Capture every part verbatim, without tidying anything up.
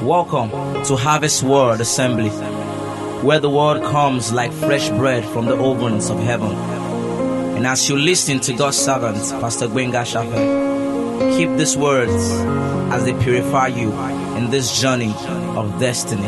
Welcome to Harvest Word Assembly, where the word comes like fresh bread from the ovens of heaven. And as you listen to God's servant, Pastor Gbenga Shafe, keep these words as they purify you in this journey of destiny.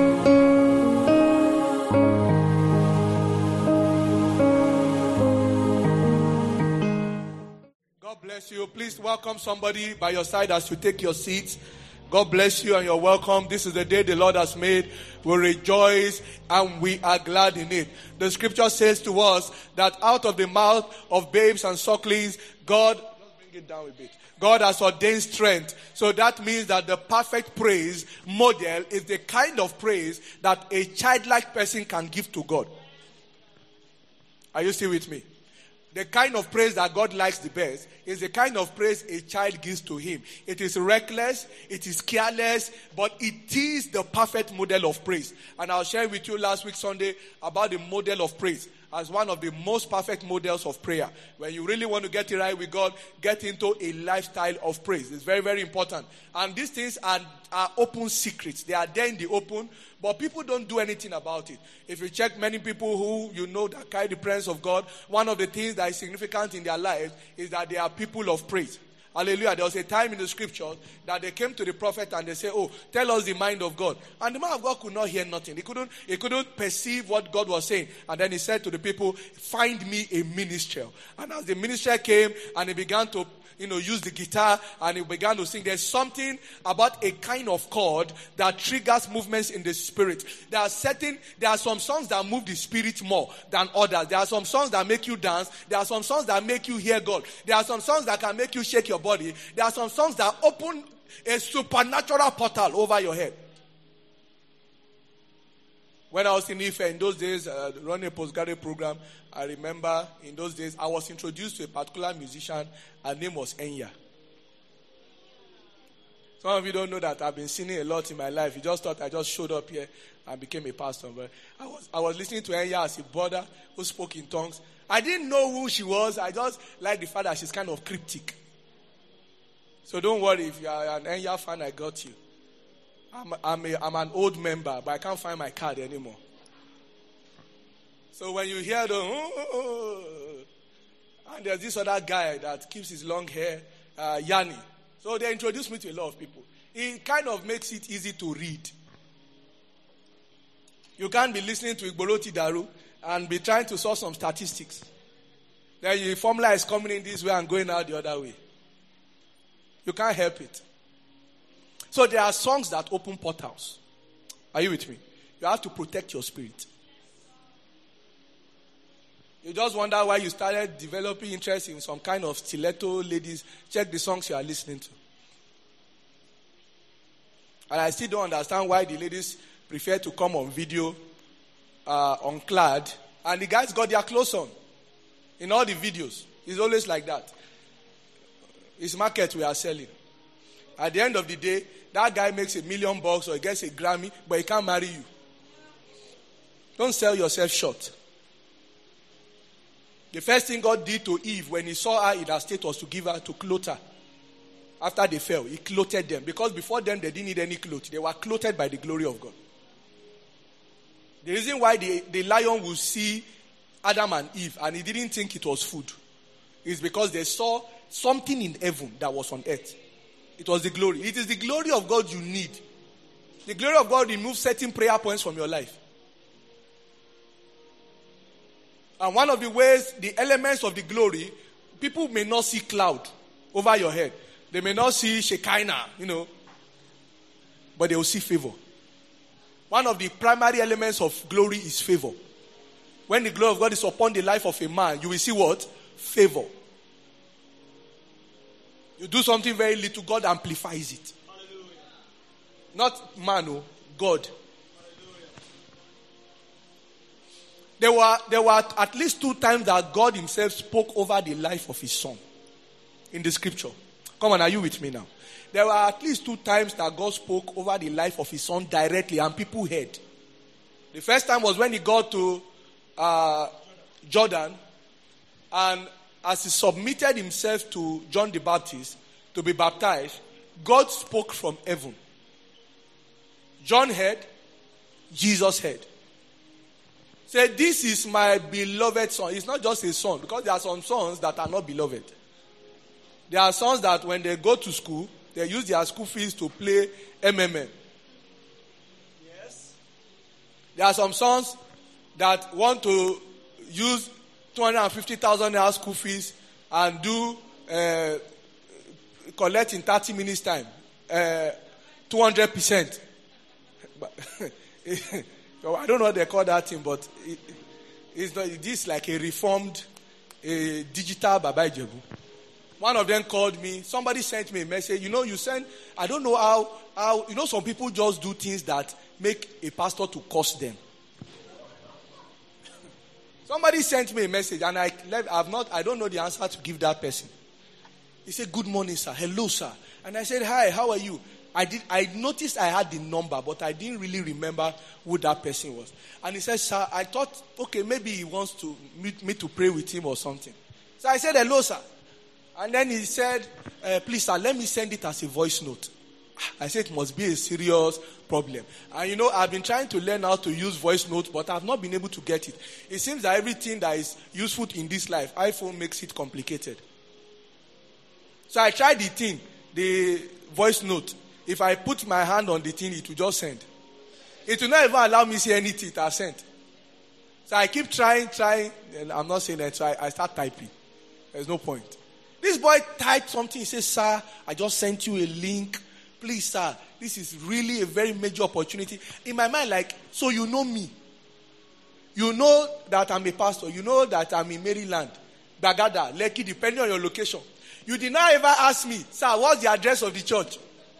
God bless you. Please welcome somebody by your side as you take your seats. God bless you and you're welcome. This is the day the Lord has made. We rejoice and we are glad in it. The scripture says to us that out of the mouth of babes and sucklings, God, just bring it down a bit. God has ordained strength. So that means that the perfect praise model is the kind of praise that a childlike person can give to God. Are you still with me? The kind of praise that God likes the best is the kind of praise a child gives to him. It is reckless, it is careless, but it is the perfect model of praise. And I was sharing with you last week Sunday about the model of praise as one of the most perfect models of prayer. When you really want to get it right with God, get into a lifestyle of praise. It's very, very important. And these things are, are open secrets. They are there in the open, but people don't do anything about it. If you check many people who you know that carry the presence of God, one of the things that is significant in their lives is that they are people of praise. Hallelujah. There was a time in the scriptures that they came to the prophet and they said, oh, tell us the mind of God. And the man of God could not hear nothing. He couldn't, he couldn't perceive what God was saying. And then he said to the people, find me a minister. And as the minister came and he began to you know, use the guitar and he began to sing. There's something about a kind of chord that triggers movements in the spirit. There are certain, there are some songs that move the spirit more than others. There are some songs that make you dance. There are some songs that make you hear God. There are some songs that can make you shake your body. There are some songs that open a supernatural portal over your head. When I was in Ife, in those days, uh, running a postgraduate program, I remember in those days, I was introduced to a particular musician. Her name was Enya. Some of you don't know that I've been singing a lot in my life. You just thought I just showed up here and became a pastor. But I was, I was listening to Enya as a brother who spoke in tongues. I didn't know who she was. I just liked the fact that she's kind of cryptic. So don't worry, if you are an Enya fan, I got you. I'm, I'm, a, I'm an old member, but I can't find my card anymore. So when you hear the, oh, oh, oh, and there's this other guy that keeps his long hair, uh, Yanni. So they introduced me to a lot of people. It kind of makes it easy to read. You can't be listening to Igboloti Daru and be trying to solve some statistics. Then your formula is coming in this way and going out the other way. You can't help it. So there are songs that open portals. Are you with me? You have to protect your spirit. You just wonder why you started developing interest in some kind of stiletto ladies. Check the songs you are listening to. And I still don't understand why the ladies prefer to come on video, uh, on clad, and the guys got their clothes on. In all the videos. It's always like that. It's market we are selling. At the end of the day, that guy makes a million bucks or he gets a Grammy, but he can't marry you. Don't sell yourself short. The first thing God did to Eve when he saw her in her state was to give her, to clothe her. After they fell, he clothed them. Because before them, they didn't need any clothes. They were clothed by the glory of God. The reason why the, the lion will see Adam and Eve and he didn't think it was food is because they saw something in heaven that was on earth. It was the glory. It is the glory of God you need. The glory of God removes certain prayer points from your life. And one of the ways, the elements of the glory, people may not see cloud over your head. They may not see Shekinah, you know. But they will see favor. One of the primary elements of glory is favor. When the glory of God is upon the life of a man, you will see what? Favor. You do something very little, God amplifies it. Hallelujah. Not man, oh, God. Hallelujah. There were, there were at least two times that God himself spoke over the life of his son in the scripture. Come on, are you with me now? There were at least two times that God spoke over the life of his son directly and people heard. The first time was when he got to uh, Jordan and as he submitted himself to John the Baptist to be baptized, God spoke from heaven. John heard, Jesus heard. Say, this is my beloved son. It's not just a son, because there are some sons that are not beloved. There are sons that when they go to school, they use their school fees to play M M M. Yes. There are some sons that want to use two hundred fifty thousand naira school fees and do uh, collect in thirty minutes time, uh, two hundred percent. I don't know what they call that thing, but it, it's not, it is like a reformed, a digital Baba Ijebu. One of them called me. Somebody sent me a message. You know, you send, I don't know how, how, you know, some people just do things that make a pastor to curse them. Somebody sent me a message, and I have not, I don't know the answer to give that person. He said, good morning, sir. Hello, sir. And I said, hi, how are you? I did. I noticed I had the number, but I didn't really remember who that person was. And he said, sir, I thought, okay, maybe he wants to meet me to pray with him or something. So I said, hello, sir. And then he said, uh, please, sir, let me send it as a voice note. I said, it must be a serious problem. And you know, I've been trying to learn how to use voice notes, but I've not been able to get it. It seems that everything that is useful in this life, iPhone makes it complicated. So I tried the thing, the voice note. If I put my hand on the thing, it will just send. It will not even allow me to see anything it has sent. So I keep trying, trying, and I'm not saying that, so I, I start typing. There's no point. This boy typed something. He says, sir, I just sent you a link. Please, sir, this is really a very major opportunity. In my mind, like, so you know me. You know that I'm a pastor. You know that I'm in Maryland, Bagada, Lekki, depending on your location. You did not ever ask me, sir, what's the address of the church?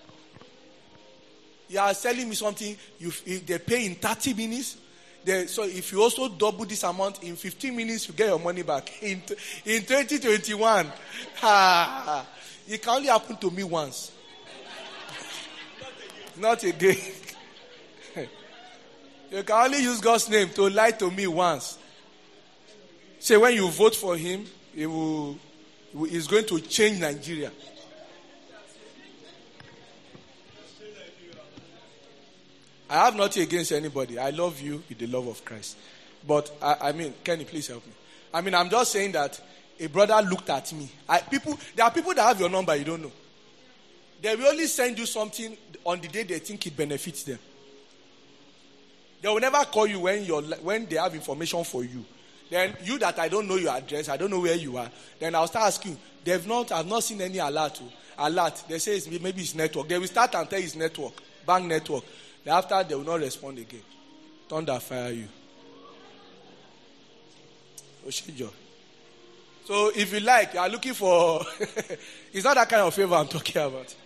You are selling me something, you, they pay in thirty minutes. They, so if you also double this amount, in fifteen minutes, you get your money back. In, in twenty twenty-one, ah, it can only happen to me once. Not again. You can only use God's name to lie to me once. Say when you vote for him, he will, he's going to change Nigeria. I have nothing against anybody. I love you with the love of Christ. But, I, I mean, Kenny, please help me. I mean, I'm just saying that a brother looked at me. I, people, there are people that have your number, you don't know. They will only send you something on the day they think it benefits them. They will never call you when you're, when they have information for you. Then you that I don't know your address, I don't know where you are, then I'll start asking, they've not, I've not seen any alert. Alert. They say it's, maybe it's network. They will start and tell you it's network, bank network. After, they will not respond again. Thunder fire you. Oshijo. So if you like, you are looking for... it's not that kind of favor I'm talking about.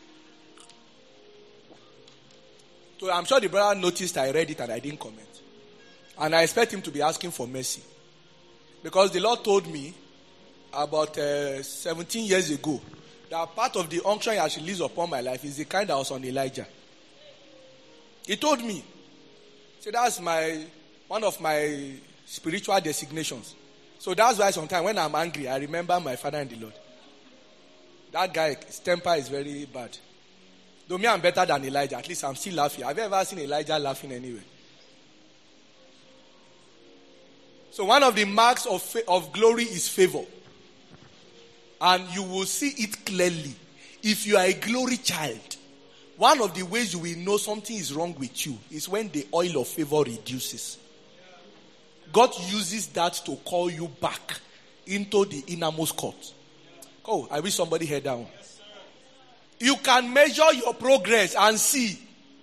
So I'm sure the brother noticed I read it and I didn't comment. And I expect him to be asking for mercy. Because the Lord told me about uh, seventeen years ago that part of the unction he has released upon my life is the kind that was on Elijah. He told me, so that's my one of my spiritual designations. So that's why sometimes when I'm angry, I remember my father in the Lord. That guy, his temper is very bad. Though me, I'm better than Elijah. At least I'm still laughing. Have you ever seen Elijah laughing anywhere? So one of the marks of, fa- of glory is favor. And you will see it clearly. If you are a glory child, one of the ways you will know something is wrong with you is when the oil of favor reduces. God uses that to call you back into the innermost court. Oh, I wish somebody heard that one. You can measure your progress and see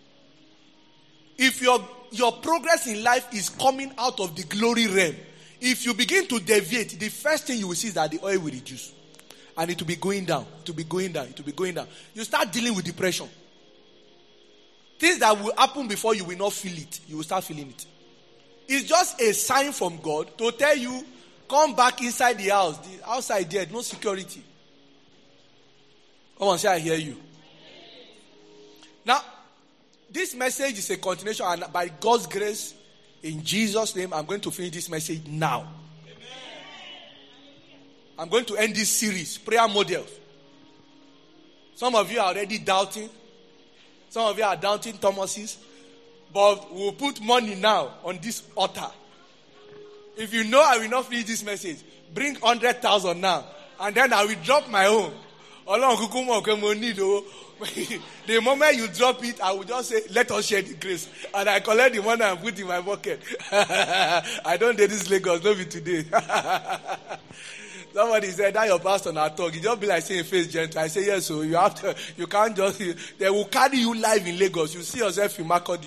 if your, your progress in life is coming out of the glory realm. If you begin to deviate, the first thing you will see is that the oil will reduce. And it will be going down, to be going down, it will be going down. You start dealing with depression. Things that will happen before you will not feel it. You will start feeling it. It's just a sign from God to tell you, come back inside the house. The outside there, no security. Come on, say I hear you. Now, this message is a continuation, and by God's grace, in Jesus' name, I'm going to finish this message now. I'm going to end this series, prayer models. Some of you are already doubting. Some of you are doubting Thomases. But we'll put money now on this altar. If you know I will not finish this message, bring one hundred thousand now. And then I will drop my own. The moment you drop it, I will just say, let us share the grace. And I collect the money and put it in my pocket. I don't do this Lagos, not be today. Somebody said, that your pastor not talk. You just be like saying face gentle. I say, yes, so you have to, you can't just, they will carry you live in Lagos. You see yourself in Makurdi.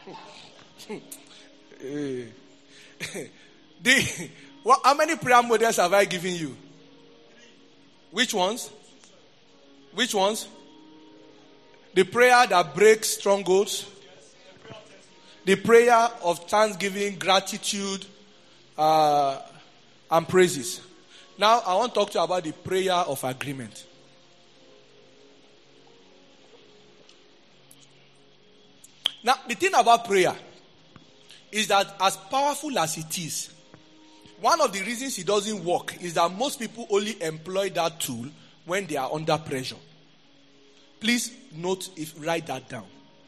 the, what, how many prayer models have I given you? Which ones? Which ones? The prayer that breaks strongholds. The prayer of thanksgiving, gratitude, uh, and praises. Now, I want to talk to you about the prayer of agreement. Now, the thing about prayer is that as powerful as it is, one of the reasons it doesn't work is that most people only employ that tool when they are under pressure. Please note, if write that down.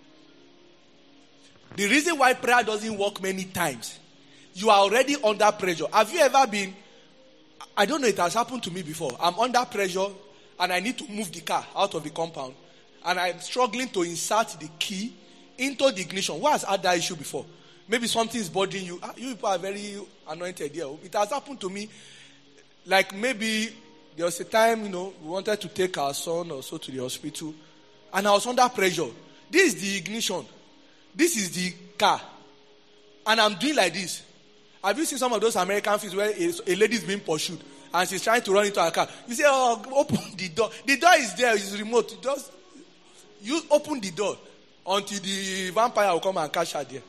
The reason why prayer doesn't work many times, you are already under pressure. Have you ever been, I don't know, it has happened to me before. I'm under pressure and I need to move the car out of the compound. And I'm struggling to insert the key into the ignition. Who has had that issue before? Maybe something is bothering you. You people are very anointed here. It has happened to me. Like maybe there was a time, you know, we wanted to take our son or so to the hospital. And I was under pressure. This is the ignition. This is the car. And I'm doing like this. Have you seen some of those American films where a, a lady is being pursued and she's trying to run into her car? You say, oh, open the door. The door is there. It's remote. Just you open the door until the vampire will come and catch her there.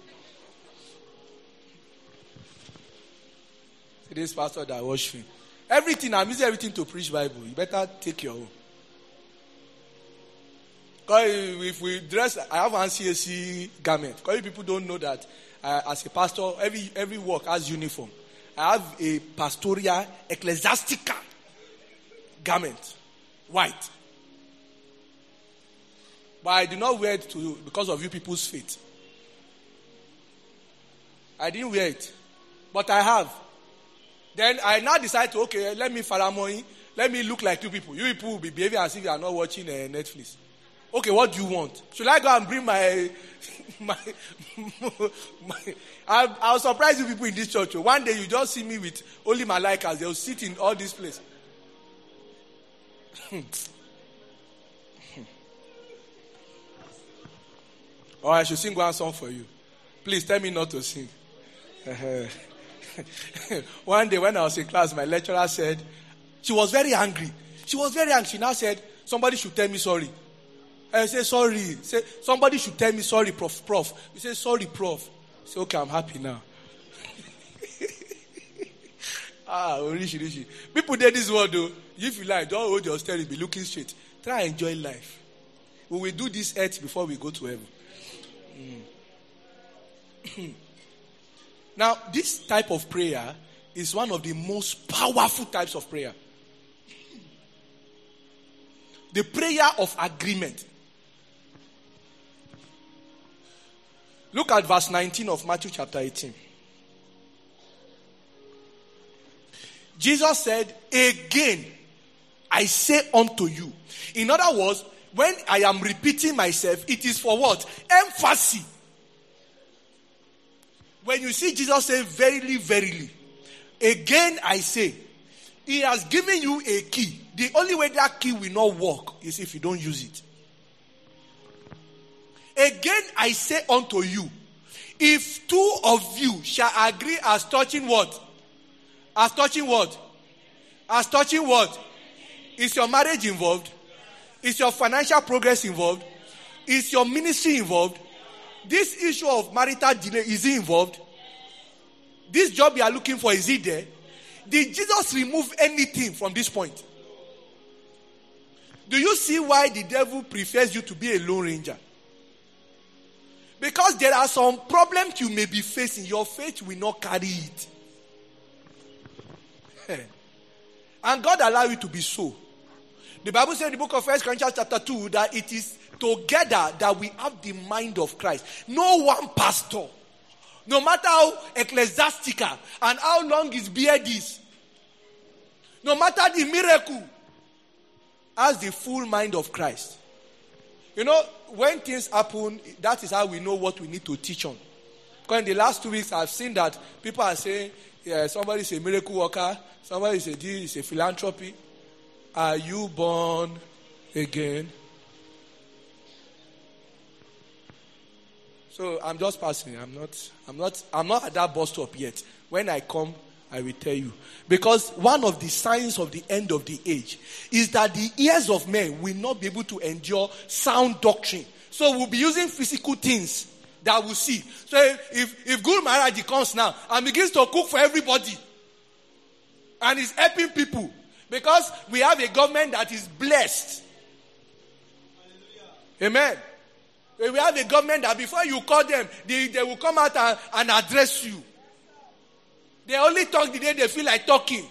See this pastor that watched me. Everything, I'm using everything to preach Bible. You better take your own. Because if we dress, I have one C A C garment. Because people don't know that uh, as a pastor, every every work has uniform. I have a pastoral, ecclesiastical garment, white. But I do not wear it to because of you people's faith. I didn't wear it, but I have. Then I now decide to, okay, let me faramoy, let me look like you people. You people will be behaving as if you are not watching uh, Netflix. Okay, what do you want? Should I go and bring my... my, my I'll, I'll surprise you people in this church. One day you just see me with only my likers. They'll sit in all this place. Or I should sing one song for you. Please tell me not to sing. One day when I was in class, my lecturer said, she was very angry. She was very angry. She now said, somebody should tell me sorry. I say, sorry. Say, somebody should tell me sorry, prof. Prof. You say, sorry, prof. I say, okay, I'm happy now. ah, rishi, rishi. People did this word though. If you like, don't hold your stare, be looking straight. Try and enjoy life. We will do this earth before we go to heaven. Mm. Now, this type of prayer is one of the most powerful types of prayer. The prayer of agreement. Look at verse nineteen of Matthew chapter eighteen. Jesus said, again, I say unto you. In other words, when I am repeating myself, it is for what? Emphasis. When you see Jesus say, verily, verily, again I say, he has given you a key. The only way that key will not work is if you don't use it. Again I say unto you, if two of you shall agree as touching what? As touching what? As touching what? Is your marriage involved? Is your financial progress involved? Is your ministry involved? This issue of marital delay, is it involved? This job you are looking for, is it there? Did Jesus remove anything from this point? Do you see why the devil prefers you to be a lone ranger? Because there are some problems you may be facing. Your faith will not carry it. And God allow you to be so. The Bible says in the book of First Corinthians chapter two that it is together that we have the mind of Christ. No one pastor, no matter how ecclesiastical and how long his beard is, no matter the miracle, has the full mind of Christ. You know, when things happen, that is how we know what we need to teach on. Because in the last two weeks, I've seen that people are saying, yeah, somebody is a miracle worker, somebody is a, is a philanthropy. Are you born again? So I'm just passing. I'm not, I'm not, I'm not at that bus stop yet. When I come, I will tell you. Because one of the signs of the end of the age is that the ears of men will not be able to endure sound doctrine. So we'll be using physical things that we'll see. So if, if Guru Maharaj comes now and begins to cook for everybody and is helping people, because we have a government that is blessed. Amen. We have a government that before you call them, they, they will come out and, and address you. They only talk the day they feel like talking.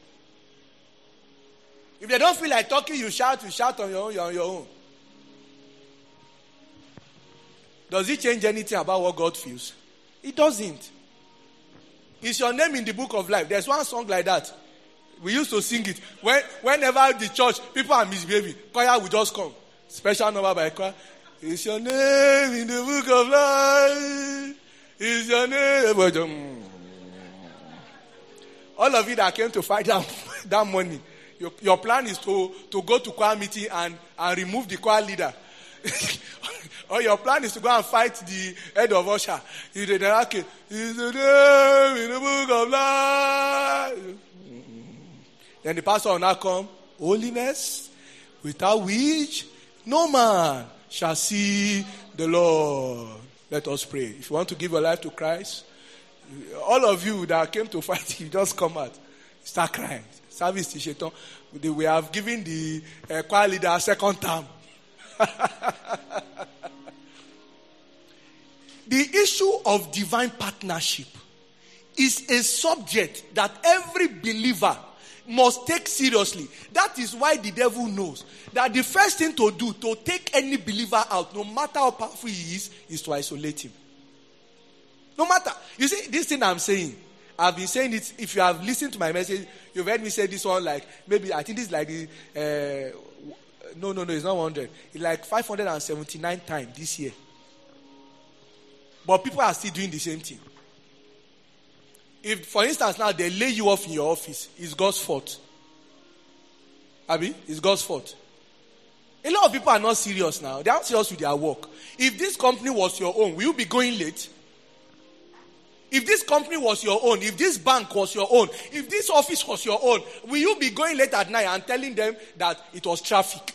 If they don't feel like talking, you shout, you shout on your own, you're on your own. Does it change anything about what God feels? It doesn't. Is your name in the book of life? There's one song like that. We used to sing it. When, whenever the church, people are misbehaving, choir will just come. Special number by choir. Is your name in the book of life? Is your name? All of you that came to fight that, that morning, your, your plan is to, to go to choir meeting and, and remove the choir leader. Or your plan is to go and fight the head of usher. You did that, okay. Is the name in the book of life? Then the pastor will now come. Holiness, without which no man shall see the Lord. Let us pray. If you want to give your life to Christ, all of you that came to fight, you just come out. Start crying. Service to Shaitan. We have given the uh, choir leader a second term. The issue of divine partnership is a subject that every believer must take seriously. That is why the devil knows that the first thing to do to take any believer out, no matter how powerful he is, is to isolate him. No matter. You see, this thing I'm saying, I've been saying it. If you have listened to my message, you've heard me say this one like, maybe, I think this is like, the, uh, no, no, no, it's not one hundred. It's like five hundred seventy-nine times this year. But people are still doing the same thing. If, for instance, now they lay you off in your office, it's God's fault. Abi, it's God's fault. A lot of people are not serious now. They aren't serious with their work. If this company was your own, will you be going late? If this company was your own, if this bank was your own, if this office was your own, will you be going late at night and telling them that it was traffic?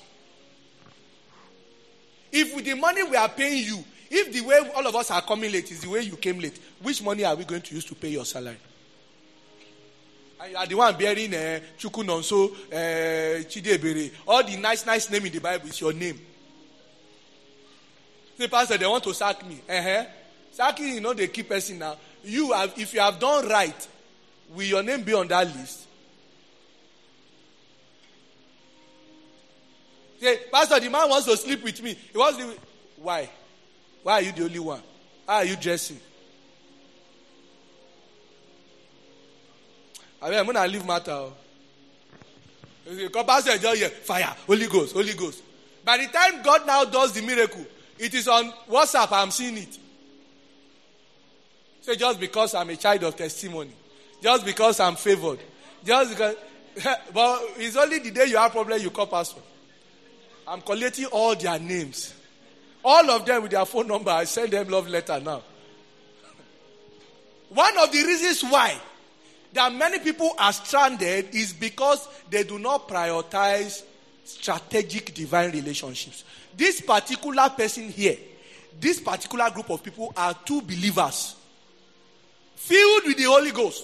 If with the money we are paying you, if the way all of us are coming late is the way you came late, which money are we going to use to pay your salary? And you are the one bearing uh, Chukunonso, uh, Chidebere, all the nice, nice name in the Bible is your name. The pastor, they want to sack me. Uh-huh. Sacking, you know, they keep person now. You have, if you have done right, will your name be on that list? Say, pastor, the man wants to sleep with me. He wants to. Why? Why are you the only one? How are you dressing? I mean, I'm going to leave matter. Because pastor just here, fire, Holy Ghost, Holy Ghost. By the time God now does the miracle, it is on WhatsApp, I'm seeing it. So just because I'm a child of testimony, just because I'm favored, just because, but it's only the day you have problem you call pastor. I'm collecting all their names. All of them with their phone number. I send them love letter now. One of the reasons why that many people are stranded is because they do not prioritize strategic divine relationships. This particular person here, this particular group of people are two believers filled with the Holy Ghost.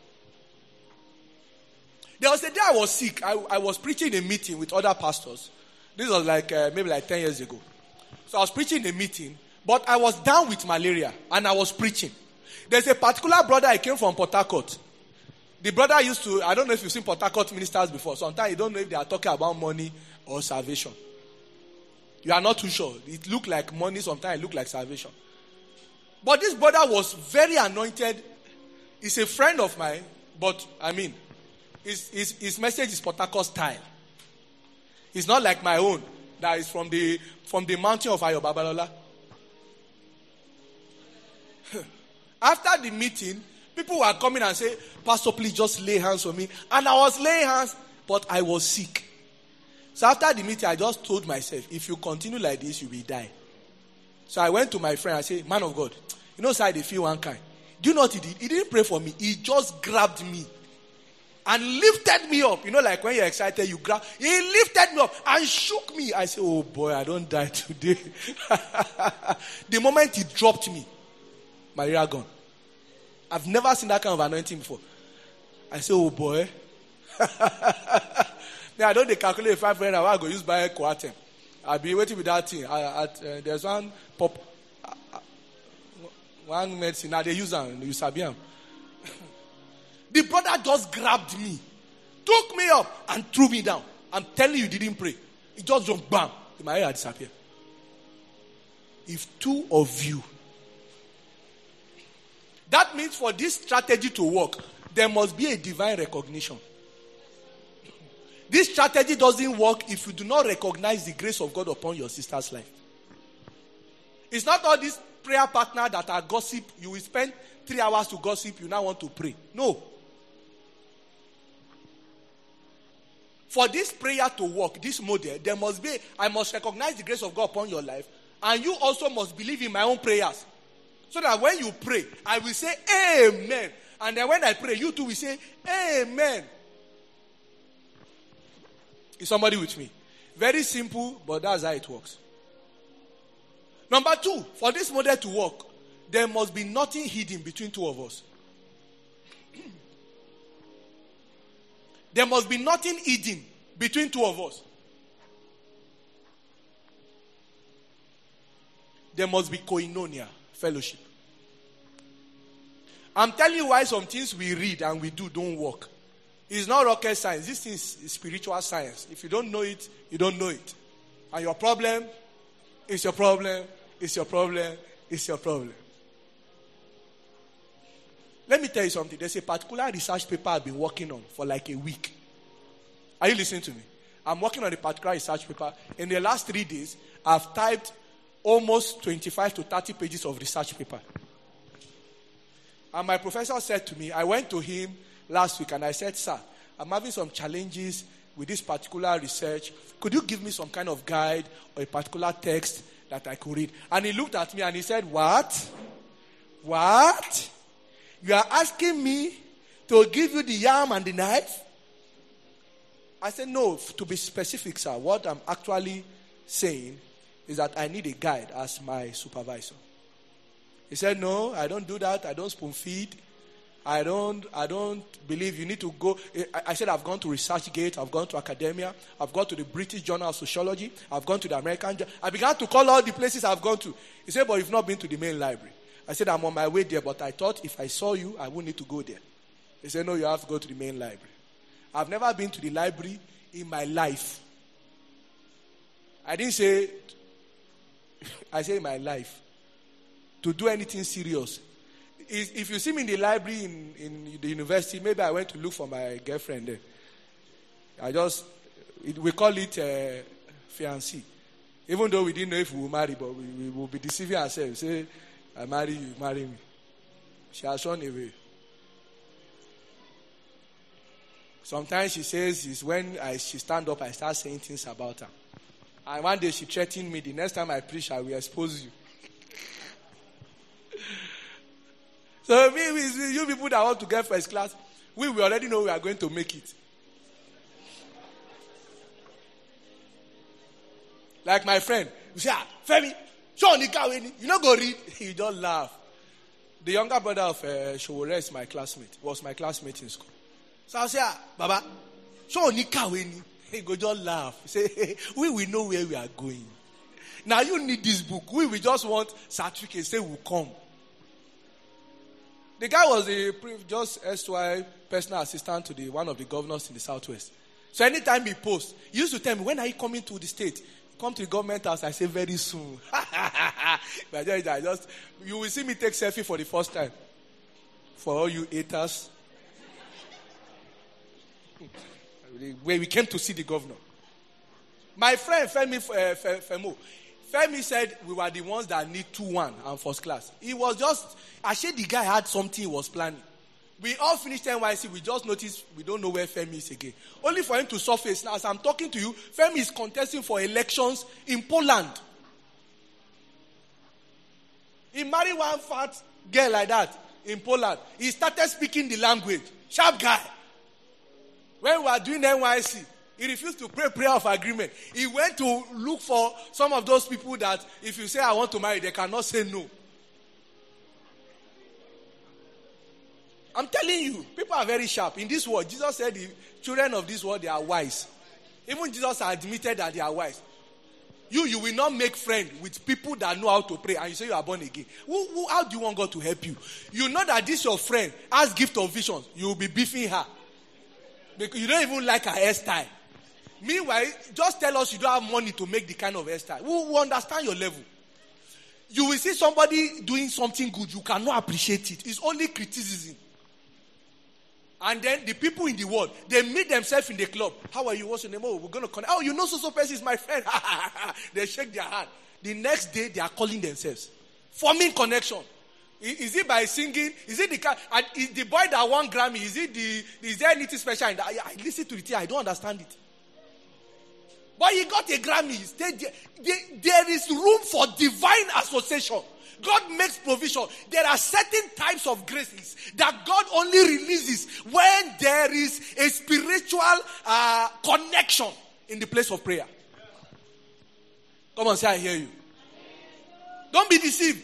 There was a day I was sick. I, I was preaching a meeting with other pastors. This was like uh, maybe like ten years ago. So I was preaching a meeting, but I was down with malaria and I was preaching. There's a particular brother I came from Port Harcourt. The brother used to, I don't know if you've seen Port Harcourt ministers before. Sometimes you don't know if they are talking about money or salvation. You are not too sure. It looked like money, sometimes it looked like salvation. But this brother was very anointed. He's a friend of mine, but I mean, his, his, his message is Port Harcourt style. It's not like my own, that is from the from the mountain of Ayo Babalola. After the meeting, people were coming and say, Pastor, please just lay hands on me. And I was laying hands, but I was sick. So after the meeting, I just told myself, if you continue like this, you will die. So I went to my friend and said, man of God, you know, side, they feel one kind. Do you know what he did? He didn't pray for me. He just grabbed me and lifted me up. You know, like when you're excited, you grab. He lifted me up and shook me. I said, oh boy, I don't die today. The moment he dropped me, my ear gone. I've never seen that kind of anointing before. I said, oh boy. Now I don't they calculate five hundred. I go use by Coatem. I'll be waiting with that thing. I, at, uh, there's one pop, uh, uh, one medicine. Now they use them. You sabi them. The brother just grabbed me, took me up, and threw me down. I'm telling you, he didn't pray. He just jumped, bam. My hair disappeared. If two of you, that means for this strategy to work, there must be a divine recognition. This strategy doesn't work if you do not recognize the grace of God upon your sister's life. It's not all these prayer partners that are gossip. You will spend three hours to gossip. You now want to pray. No. For this prayer to work, this model, there must be, I must recognize the grace of God upon your life. And you also must believe in my own prayers. So that when you pray, I will say, amen. And then when I pray, you too will say, amen. Is somebody with me? Very simple, but that's how it works. Number two, for this model to work, there must be nothing hidden between two of us. There must be nothing hidden between two of us. There must be koinonia, fellowship. I'm telling you why some things we read and we do don't work. It's not rocket science. This is spiritual science. If you don't know it, you don't know it. And your problem is your problem, is your problem, is your problem. Let me tell you something. There's a particular research paper I've been working on for like a week. Are you listening to me? I'm working on a particular research paper. In the last three days, I've typed almost twenty-five to thirty pages of research paper. And my professor said to me, I went to him last week and I said, sir, I'm having some challenges with this particular research. Could you give me some kind of guide or a particular text that I could read? And he looked at me and he said, what? What? You are asking me to give you the yam and the knife? I said, no, to be specific, sir, what I'm actually saying is that I need a guide as my supervisor. He said, no, I don't do that. I don't spoon feed. I don't, I don't believe you need to go. I, I said, I've gone to ResearchGate. I've gone to academia. I've gone to the British Journal of Sociology. I've gone to the American. I began to call all the places I've gone to. He said, but you've not been to the main library. I said, I'm on my way there, but I thought if I saw you, I wouldn't need to go there. He said, no, you have to go to the main library. I've never been to the library in my life. I didn't say, I say in my life. To do anything serious. If you see me in the library in, in the university, maybe I went to look for my girlfriend there. I just, it, we call it uh, fiancé. Even though we didn't know if we will marry, but we, we will be deceiving ourselves. Say, I marry you, marry me. She has run away. Sometimes she says it's when I, she stand up, I start saying things about her. And one day she threatened me, the next time I preach, I will expose you. So we, we, you people that want to get first class, we, we already know we are going to make it. Like my friend, you say, ah, Femi, show Nika, you not go read. You don't laugh. The younger brother of uh, Showore is my classmate, was my classmate in school. So I say, ah, Baba, show Nika, he go just laugh. Say, hey, we will know where we are going. Now you need this book. We will just want certificate, say we'll come. The guy was a just S Y personal assistant to the one of the governors in the Southwest. So anytime he posts, he used to tell me, when are you coming to the state? come to the government house. I say very soon. But I just, you will see me take selfie for the first time. For all you haters. Where we came to see the governor. My friend Femi uh, Femo, Femi said we were the ones that need two one and first class. He was just, I said the guy had something he was planning. We all finished N Y C, we just noticed we don't know where Femi is again. Only for him to surface. Now as I'm talking to you, Femi is contesting for elections in Poland. He married one fat girl like that in Poland. He started speaking the language. Sharp guy. When we were doing N Y C, he refused to pray prayer of agreement. He went to look for some of those people that if you say I want to marry, they cannot say no. I'm telling you, people are very sharp. In this world, Jesus said the children of this world, they are wise. Even Jesus admitted that they are wise. You, you will not make friends with people that know how to pray and you say you are born again. Who, who, how do you want God to help you? You know that this your friend has gift of visions. You will be beefing her. Because you don't even like her hairstyle. Meanwhile, just tell us you don't have money to make the kind of hairstyle. We will understand your level. You will see somebody doing something good. You cannot appreciate it. It's only criticism. And then the people in the world, they meet themselves in the club. How are you? What's your name? Oh, we're going to connect. Oh, you know so-so person is my friend. They shake their hand. The next day, they are calling themselves. Forming connection. Is it by singing? Is it the is the boy that won Grammy? Is it the is there anything special in that? I, I listen to the thing. I don't understand it. But he got a Grammy. There, there, there is room for divine association. God makes provision. There are certain types of graces that God only releases when there is a spiritual uh, connection in the place of prayer. Come on, say I hear you. Don't be deceived.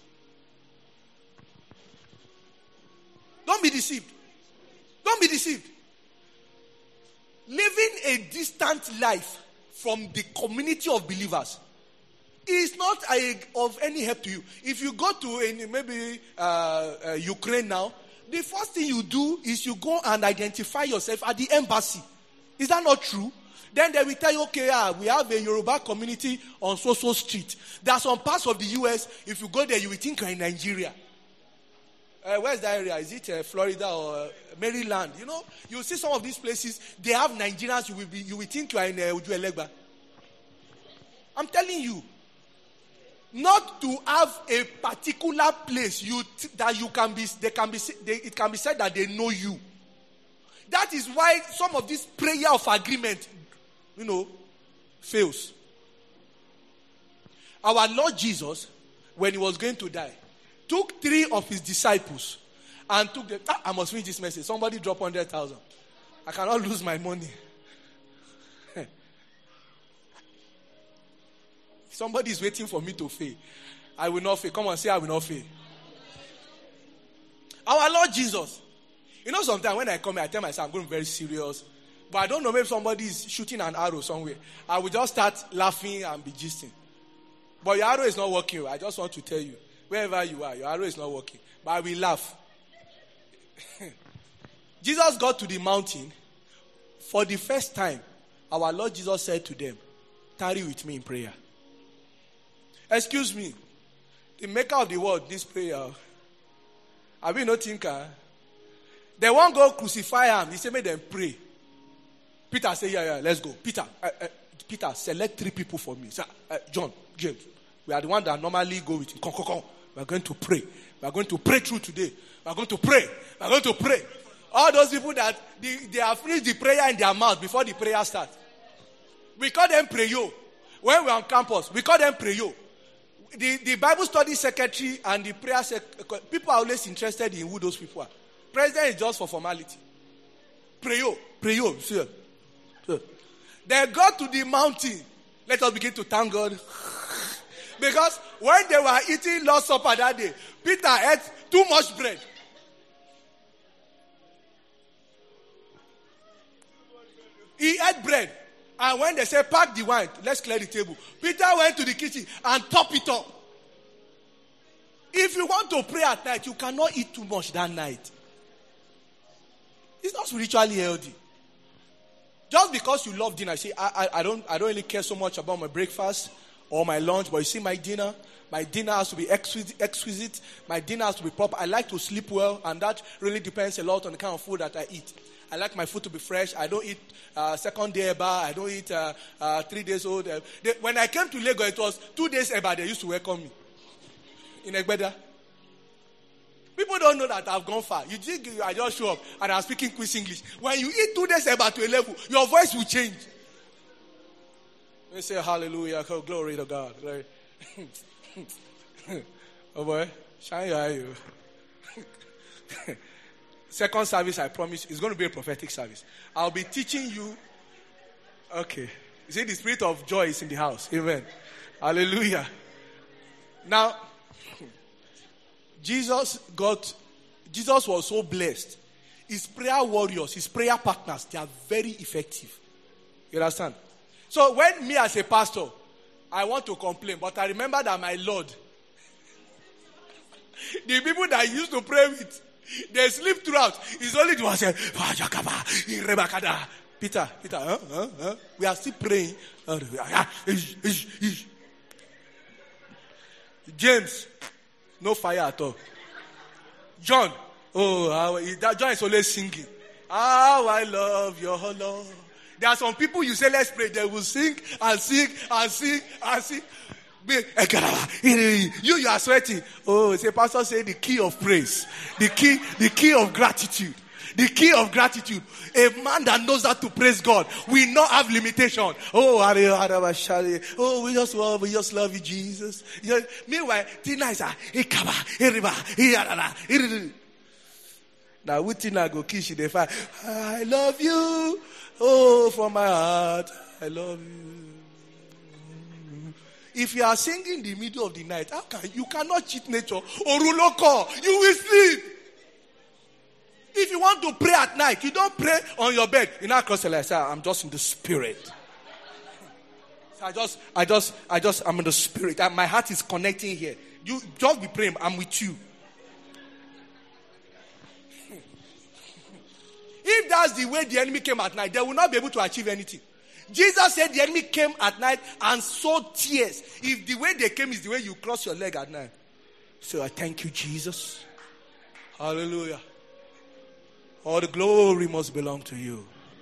Don't be deceived. Don't be deceived. Living a distant life from the community of believers is not a, of any help to you. If you go to a, maybe uh, uh, Ukraine now, the first thing you do is you go and identify yourself at the embassy. Is that not true? Then they will tell you, okay, uh, we have a Yoruba community on so-so street. There are some parts of the U S, if you go there, you will think you're in Nigeria. Uh, where's that area? Is it uh, Florida or uh, Maryland? You know, you see some of these places, they have Nigerians, you will, be, you will think you are in uh, Uju-Elegba. I'm telling you. Not to have a particular place you t- that you can be, they can be, they, it can be said that they know you. That is why some of this prayer of agreement, you know, fails. Our Lord Jesus, when he was going to die, took three of his disciples and took them. Ah, I must read this message. Somebody drop one hundred thousand. I cannot lose my money. Somebody is waiting for me to fail. I will not fail. Come on, say I will not fail. Our Lord Jesus. You know, sometimes when I come here, I tell myself I'm going to be very serious. But I don't know, maybe somebody is shooting an arrow somewhere. I will just start laughing and be gisting. But your arrow is not working. I just want to tell you. Wherever you are, your arrow is not working. But I will laugh. Jesus got to the mountain. For the first time, our Lord Jesus said to them, tarry with me in prayer. Excuse me. The maker of the world, this prayer. Have you no thinker? They won't go crucify him. He said, make them pray. Peter said, yeah, yeah, let's go. Peter, uh, uh, Peter, select three people for me. Say, uh, John, James. We are the one that normally go with him. Come, come, come. We are going to pray. We are going to pray through today. We are going to pray. We are going to pray. All those people that they, they have finished the prayer in their mouth before the prayer starts. We call them prayo. When we are on campus, we call them prayo. The, the Bible study secretary and the prayer secretary, people are always interested in who those people are. President is just for formality. Prayo. Prayo. Sure. Sure. They go to the mountain. Let us begin to thank God. Because when they were eating Lord's Supper that day, Peter ate too much bread. He ate bread. And when they said, pack the wine, let's clear the table. Peter went to the kitchen and top it up. If you want to pray at night, you cannot eat too much that night. It's not spiritually healthy. Just because you love dinner, see, I, I, I don't I don't really care so much about my breakfast or my lunch, but you see my dinner, my dinner has to be exquisite, exquisite. My dinner has to be proper. I like to sleep well, and that really depends a lot on the kind of food that I eat. I like my food to be fresh. I don't eat uh, second day eba. I don't eat uh, uh, three days old. Uh, they, when I came to Lagos, it was two days eba. They used to welcome me in Egbeda. People don't know that I've gone far. You think I just show up and I'm speaking quick English. When you eat two days eba to a level, your voice will change. They say hallelujah, oh, glory to God. Right? Oh boy, shine your eye. You. Second service, I promise, is going to be a prophetic service. I'll be teaching you. Okay. You see, the spirit of joy is in the house. Amen. Hallelujah. Now, Jesus got, Jesus was so blessed. His prayer warriors, his prayer partners, they are very effective. You understand? So when me as a pastor, I want to complain, but I remember that my Lord, the people that I used to pray with, they sleep throughout. It's only the one saying, Peter, Peter, huh, huh, huh? We are still praying. James, no fire at all. John, oh, that John is always singing. How I love your Lord. There are some people you say, let's pray. They will sing and sing and sing and sing. You, you are sweating. Oh, say, Pastor say the key of praise. The key, the key of gratitude. The key of gratitude. A man that knows how to praise God will not have limitation. Oh, oh, we just love, we just love you, Jesus. Meanwhile, Tina is now, with Tina go kiss you, they fight. I love you. Oh, from my heart, I love you. If you are singing in the middle of the night, how can you cannot cheat nature? Oruloko, you will sleep. If you want to pray at night, you don't pray on your bed. You now cross the line. Say, I'm just in the spirit. So I just, I just, I just, I'm in the spirit. And my heart is connecting here. You just be praying. I'm with you. If that's the way the enemy came at night, they will not be able to achieve anything. Jesus said the enemy came at night and sowed tears. If the way they came is the way you cross your leg at night. So I thank you, Jesus. Hallelujah. All the glory must belong to you.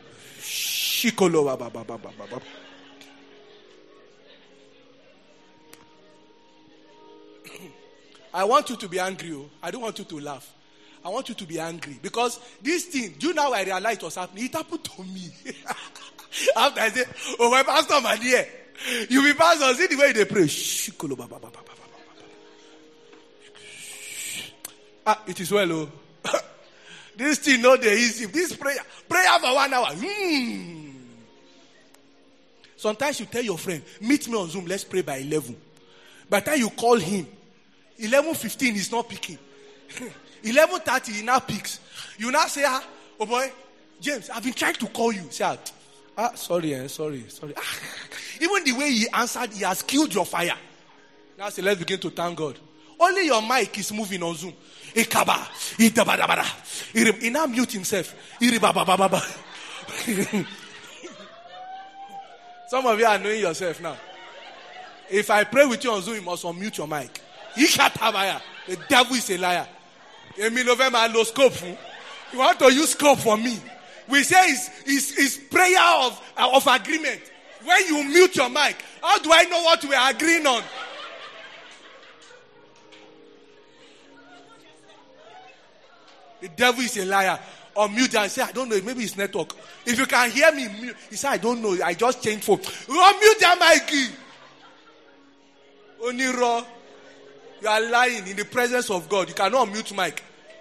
I want you to be angry. I don't want you to laugh. I want you to be angry. Because this thing, do you know I realized what's happening? It happened to me. After I say, oh, my pastor, my dear. You be pastor, see the way they pray. Ah, it is well, oh. This thing, not the easy. This prayer, prayer for one hour. Hmm. Sometimes you tell your friend, meet me on Zoom, let's pray by eleven. By the time you call him, eleven fifteen is not picking. eleven thirty, he now picks. You now say, ah, oh boy, James, I've been trying to call you. Say, ah, ah sorry, eh, sorry, sorry. Ah. Even the way he answered, he has killed your fire. Now say, let's begin to thank God. Only your mic is moving on Zoom. He now mute himself. Some of you are knowing yourself now. If I pray with you on Zoom, you must unmute your mic. The devil is a liar. You want to use scope for me? We say it's, it's, it's prayer of, of agreement. When you mute your mic, how do I know what we are agreeing on? The devil is a liar. Unmute and say, I don't know, maybe it's network. If you can hear me, mute. He said, I don't know, I just changed phone. Unmute your mic. Oniro, you are lying in the presence of God. You cannot unmute mic.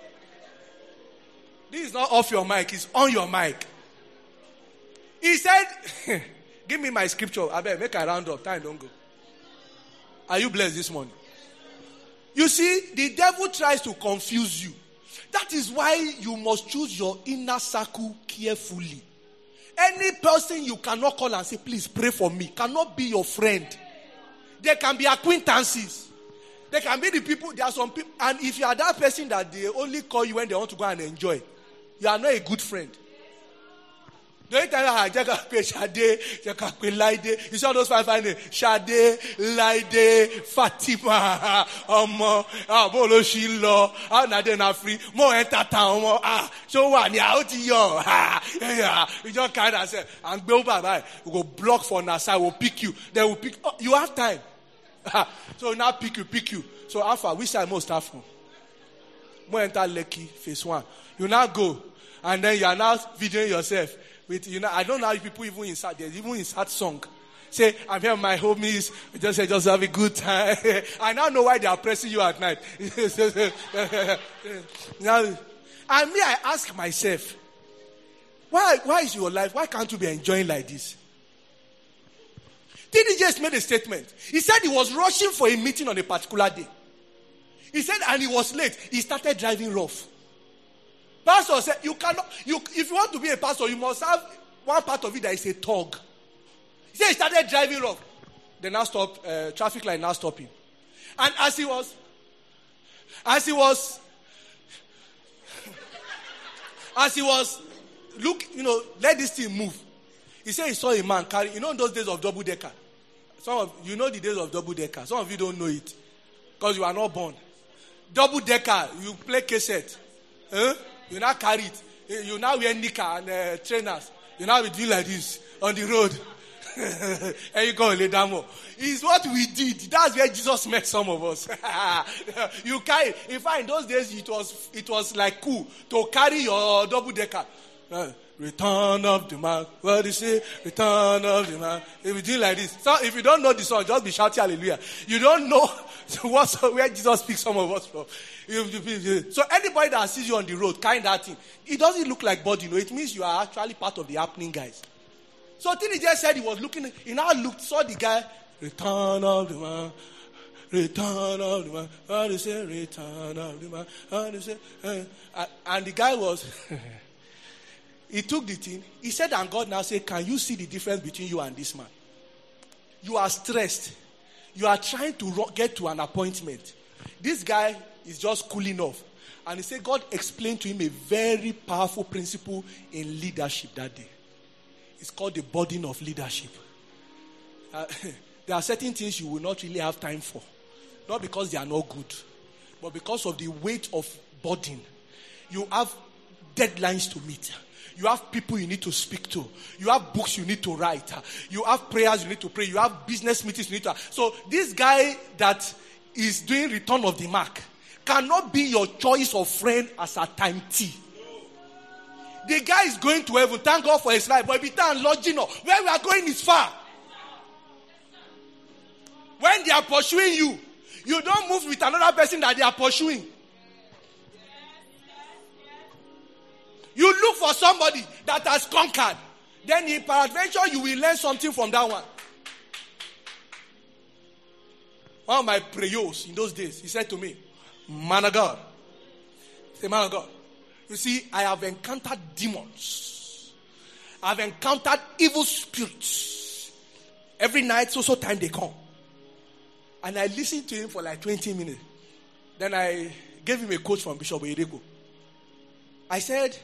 This is not off your mic, it's on your mic. He said, give me my scripture. I better make a round up. Time don't go. Are you blessed this morning? You see, the devil tries to confuse you. That is why you must choose your inner circle carefully. Any person you cannot call and say, please pray for me, cannot be your friend. There can be acquaintances. There can be the people, there are some people, and if you are that person that they only call you when they want to go and enjoy, you are not a good friend. The only time I just got pay Shade, just got pay Laide. You saw those five five names. Shade, Laide, Fatima, um, ah, Bolo Shilo, ah, Nade na free, more enter town, ah, so one, yeah, out yo, ah, yeah, you just kind of say, and go bye, we go block for Nasa, we'll pick you, then we'll pick, oh, you have time. So now pick you, pick you. So Alpha, which side most start from? More enter Lekki, phase one. You now go, and then you are now videoing yourself. With, you know, I don't know how people even insert, there's even insert song. Say, I'm here with my homies, just say, just have a good time. I now know why they are pressing you at night. Now, and me, I ask myself, why, why is your life, why can't you be enjoying like this? T D just made a statement. He said he was rushing for a meeting on a particular day. He said, and he was late. He started driving rough. Pastor said, you cannot, you, if you want to be a pastor, you must have one part of it that is a tug. He said he started driving rough. They now stop, uh, traffic light now stopping. And as he was, as he was, as he was, look, you know, let this thing move. He said he saw a man carry, you know those days of double decker. Some of, you know the days of double decker. Some of you don't know it. Because you are not born. Double decker, you play cassette. Huh? You now carry it. You now wear knicker and uh, trainers. You now be doing like this on the road. And you go lay down more. It's what we did. That's where Jesus met some of us. You carry. In fact, in those days, it was it was like cool to carry your double decker. Uh, Return of the man. What do you say? Return of the man. If you do like this. So if you don't know the song, just be shouting hallelujah. You don't know what's, where Jesus speaks some of us from. So anybody that sees you on the road, carrying that thing, it doesn't look like body, you know. It means you are actually part of the happening, guys. So Tini just said he was looking, he now looked, saw the guy, return of the man. Return of the man. How do you say? Return of the man. How do you say? Uh, and the guy was... He took the thing. He said, and God now said, can you see the difference between you and this man? You are stressed. You are trying to ro- get to an appointment. This guy is just cooling off. And he said, God explained to him a very powerful principle in leadership that day. It's called the burden of leadership. Uh, there are certain things you will not really have time for. Not because they are not good, but because of the weight of burden. You have deadlines to meet. You have people you need to speak to. You have books you need to write. You have prayers you need to pray. You have business meetings you need to. So this guy that is doing return of the mark cannot be your choice of friend as a time T. The guy is going to heaven. Thank God for his life. But if he can't lodge, you know, where we are going is far. When they are pursuing you, you don't move with another person that they are pursuing. You look for somebody that has conquered. Then in peradventure, you will learn something from that one. One of my prayers in those days, he said to me, man of God. Say, man of God. You see, I have encountered demons. I have encountered evil spirits. Every night, so so time they come. And I listened to him for like twenty minutes. Then I gave him a quote from Bishop Oyedepo. I said,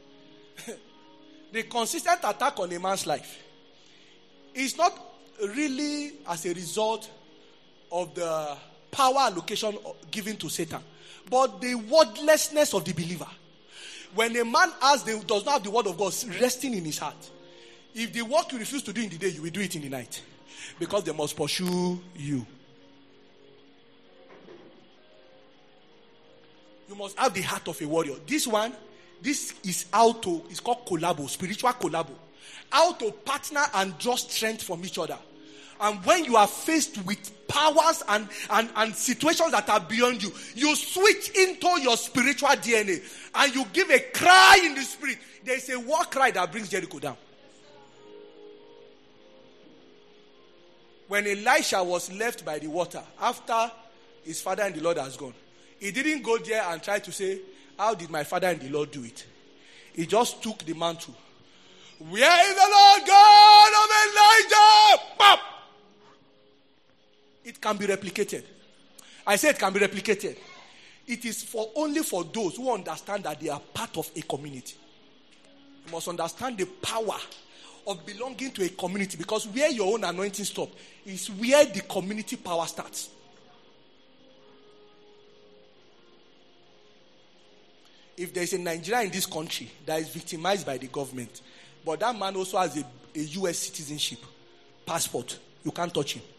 the consistent attack on a man's life is not really as a result of the power allocation given to Satan, but the wordlessness of the believer. When a man has the, does not have the word of God resting in his heart, if the work you refuse to do in the day, you will do it in the night, because they must pursue you. You must have the heart of a warrior. This one, this is how to, it's called collabo, spiritual collabo. How to partner and draw strength from each other. And when you are faced with powers and, and, and situations that are beyond you, you switch into your spiritual D N A. And you give a cry in the spirit. There is a war cry that brings Jericho down. When Elisha was left by the water, after his father and the Lord has gone, he didn't go there and try to say, how did my father and the Lord do it? He just took the mantle. Where is the Lord God of Elijah? Pop! It can be replicated. I said it can be replicated. It is for only for those who understand that they are part of a community. You must understand the power of belonging to a community, because where your own anointing stops is where the community power starts. If there is a Nigeria in this country that is victimized by the government, but that man also has a, a U S citizenship, passport, you can't touch him.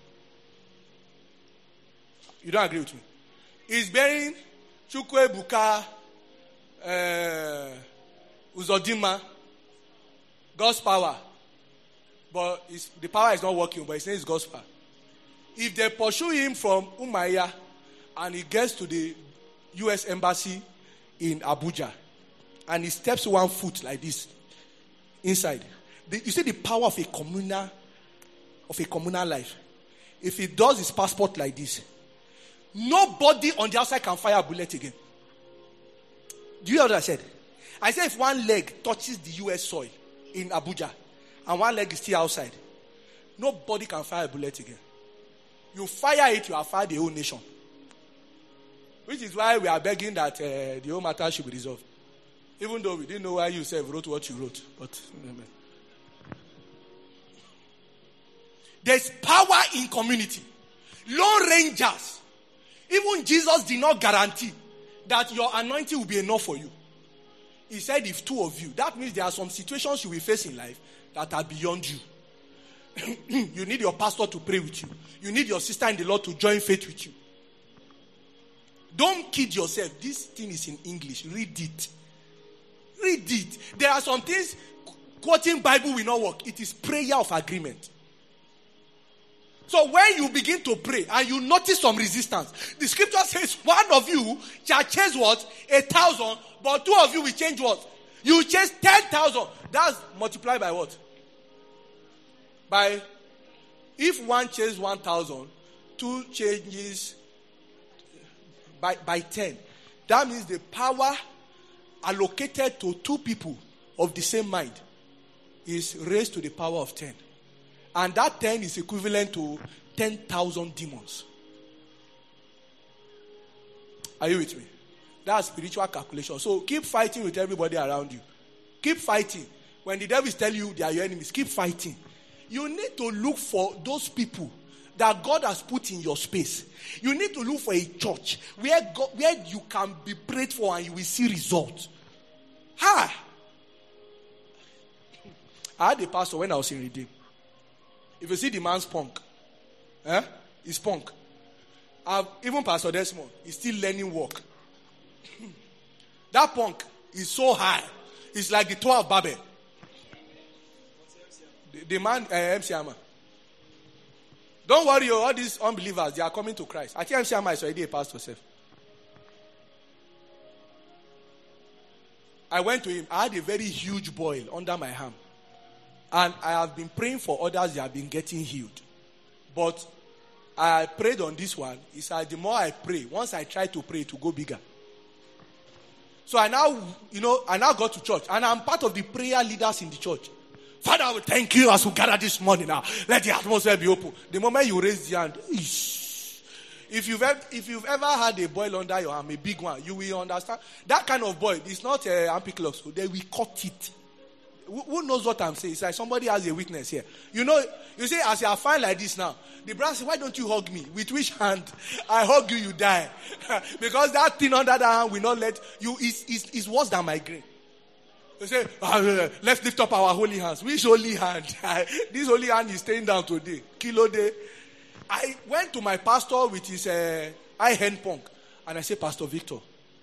You don't agree with me? He's bearing Chukwuebuka, uh, Uzodinma, God's power. But the power is not working, but his name is God's power. If they pursue him from Umuahia and he gets to the U S embassy in Abuja and he steps one foot like this inside, the, you see the power of a communal of a communal life. If he does his passport like this, nobody on the outside can fire a bullet again. Do you hear what I said? I said if one leg touches the U S soil in Abuja and one leg is still outside, nobody can fire a bullet again. You fire it, you have fired the whole nation. Which is why we are begging that uh, the whole matter should be resolved. Even though we didn't know why you said wrote what you wrote. But amen. There's power in community. Lone rangers. Even Jesus did not guarantee that your anointing will be enough for you. He said if two of you. That means there are some situations you will face in life that are beyond you. You need your pastor to pray with you. You need your sister in the Lord to join faith with you. Don't kid yourself. This thing is in English. Read it. Read it. There are some things quoting Bible will not work. It is prayer of agreement. So when you begin to pray and you notice some resistance, the scripture says one of you shall change what? A thousand, but two of you will change what? You change ten thousand. That's multiplied by what? By, if one changes one thousand, two changes by, by ten. That means the power allocated to two people of the same mind is raised to the power of ten. And that ten is equivalent to ten thousand demons. Are you with me? That's spiritual calculation. So keep fighting with everybody around you. Keep fighting. When the devil is telling you they are your enemies, keep fighting. You need to look for those people that God has put in your space. You need to look for a church where God, where you can be prayed for and you will see results. Ha! I had a pastor when I was in Redeem. If you see the man's punk, eh? He's punk. I've, even Pastor Desmond is still learning work. That punk is so high. It's like the Tower of Babel. The, the man, uh, M C Hammer. Don't worry, all these unbelievers, they are coming to Christ. I think M C Hammer is already a pastor self. I went to him. I had a very huge boil under my arm. And I have been praying for others that have been getting healed. But I prayed on this one. He said, the more I pray, once I try to pray, to go bigger. So I now, you know, I now got to church. And I'm part of the prayer leaders in the church. Father, I will thank you as we gather this morning now. Let the atmosphere be open. The moment you raise the hand, eesh. If you've, ever, if you've ever had a boil under your arm, a big one, you will understand. That kind of boil, it's not a uh, ampiclox. So they will cut it. Who knows what I'm saying? It's like somebody has a weakness here. You know, you say, as you are fine like this now, the brother says, why don't you hug me? With which hand? I hug you, you die. Because that thing under that hand will not let you, is is is worse than migraine. You say, oh, let's lift up our holy hands. Which holy hand? This holy hand is staying down today. Kilo day. I went to my pastor with his uh, eye hand punk. And I said, Pastor Victor,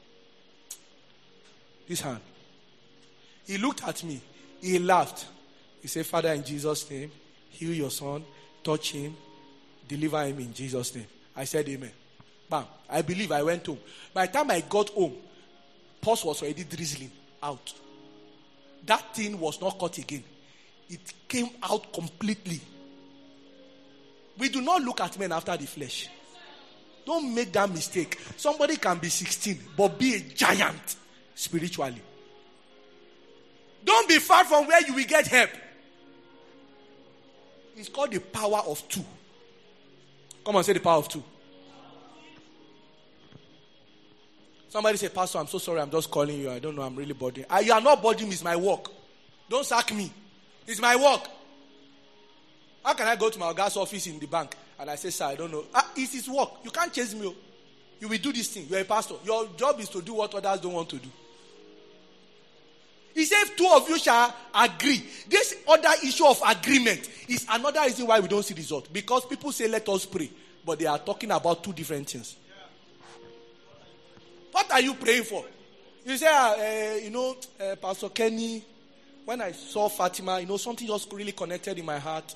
this hand. He looked at me. He laughed. He said, Father, in Jesus' name, heal your son, touch him, deliver him in Jesus' name. I said, amen. Bam. I believe I went home. By the time I got home, pus was already drizzling out. That thing was not cut again. It came out completely. We do not look at men after the flesh. Don't make that mistake. Somebody can be sixteen, but be a giant spiritually. Don't be far from where you will get help. It's called the power of two. Come on, say the power of two. Somebody say, Pastor, I'm so sorry. I'm just calling you. I don't know. I'm really bothering. You are not bothering me. It's my work. Don't sack me. It's my work. How can I go to my guy's office in the bank and I say, sir, I don't know. Ah, it's his work. You can't chase me. You will do this thing. You're a pastor. Your job is to do what others don't want to do. He said, if two of you shall agree. This other issue of agreement is another reason why we don't see result. Because people say, let us pray. But they are talking about two different things. What are you praying for? You say, uh, you know, uh, Pastor Kenny, when I saw Fatima, you know, something just really connected in my heart.